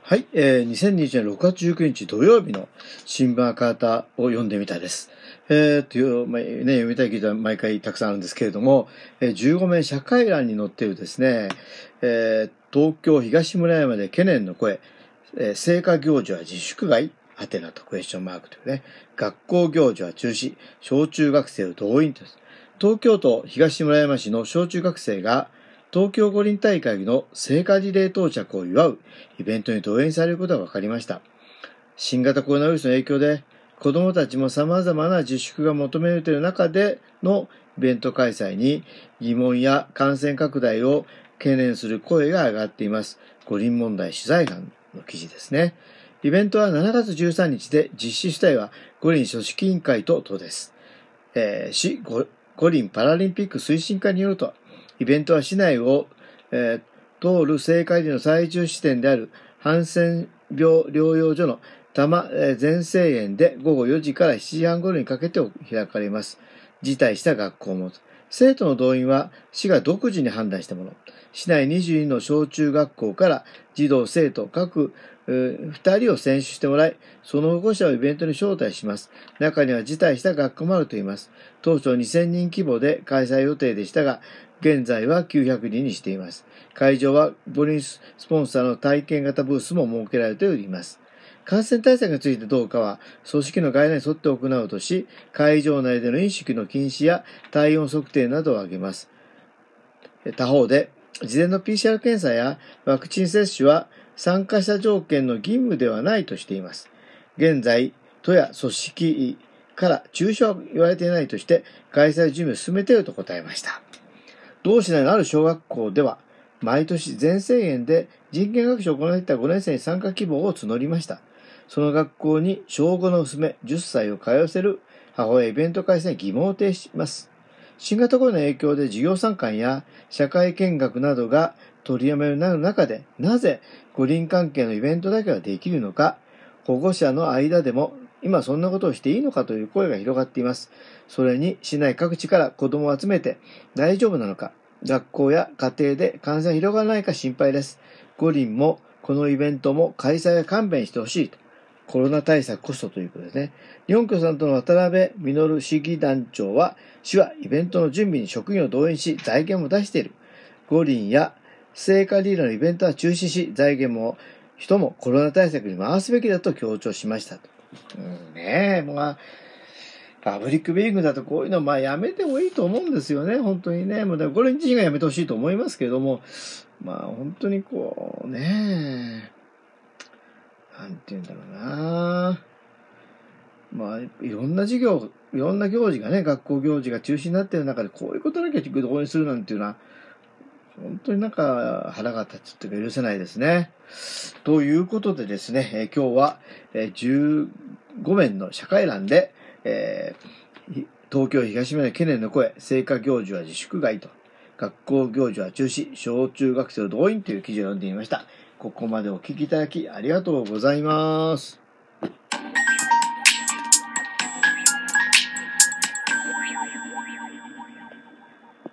はい、2020年6月19日土曜日の新聞赤旗を読んでみたです。読みたい記事は毎回たくさんあるんですけれども、15面社会欄に載っているですね、東京東村山で懸念の声、聖火行事は自粛外はてなとクエスチョンマークというね、学校行事は中止、小中学生を動員と。東京都東村山市の小中学生が東京五輪大会の聖火リレー到着を祝うイベントに動員されることが分かりました。新型コロナウイルスの影響で子どもたちも様々な自粛が求められている中でのイベント開催に疑問や感染拡大を懸念する声が上がっています。五輪問題取材班の記事ですね。イベントは7月13日で実施主体は五輪組織委員会と都です。市五輪パラリンピック推進課によると、イベントは市内を、通る聖火リレーの最終地点であるハンセン病療養所の多摩全生園で午後4時から7時半頃にかけて開かれます。辞退した学校も。生徒の動員は市が独自に判断したもの。市内22の小中学校から児童生徒各2人を選出してもらい、その保護者をイベントに招待します。中には辞退した学校もあるといいます。当初2000人規模で開催予定でしたが、現在は900人にしています。会場は五輪スポンサーの体験型ブースも設けられております。感染対策についてどうかは、組織のガイドラインに沿って行うとし、会場内での飲食の禁止や体温測定などを挙げます。他方で、事前の PCR 検査やワクチン接種は参加者条件の義務ではないとしています。現在、都や組織から中止は言われていないとして、開催準備を進めていると答えました。同市内のある小学校では、毎年全生園で人権学習を行っていた5年生に参加希望を募りました。その学校に小5の娘10歳を通わせる母親イベント開催に疑問を呈します。新型コロナの影響で授業参観や社会見学などが取りやめになる中で、なぜ五輪関係のイベントだけはできるのか、保護者の間でも今そんなことをしていいのかという声が広がっています。それに市内各地から子供を集めて大丈夫なのか、学校や家庭で感染が広がらないか心配です。五輪もこのイベントも開催は勘弁してほしいと。コロナ対策こそということですね。日本共産党の渡辺実市議団長は、市はイベントの準備に職員を動員し、財源も出している。五輪や聖火リレーのイベントは中止し、財源も人もコロナ対策に回すべきだと強調しましたと。パブリックビューイングだとこういうのやめてもいいと思うんですよね、本当にね。これ自身がやめてほしいと思いますけれども、本当になんて言うんだろうな。いろんな授業、いろんな行事がね、学校行事が中止になっている中で、こういうことだけ動員するなんていうのは、本当に腹が立つっていうか許せないですね。ということでですね、今日は15面の社会欄で、東京東村懸念の声、聖火行事は自粛外と、学校行事は中止、小中学生を動員という記事を読んでみました。ここまでお聞きいただきありがとうございます。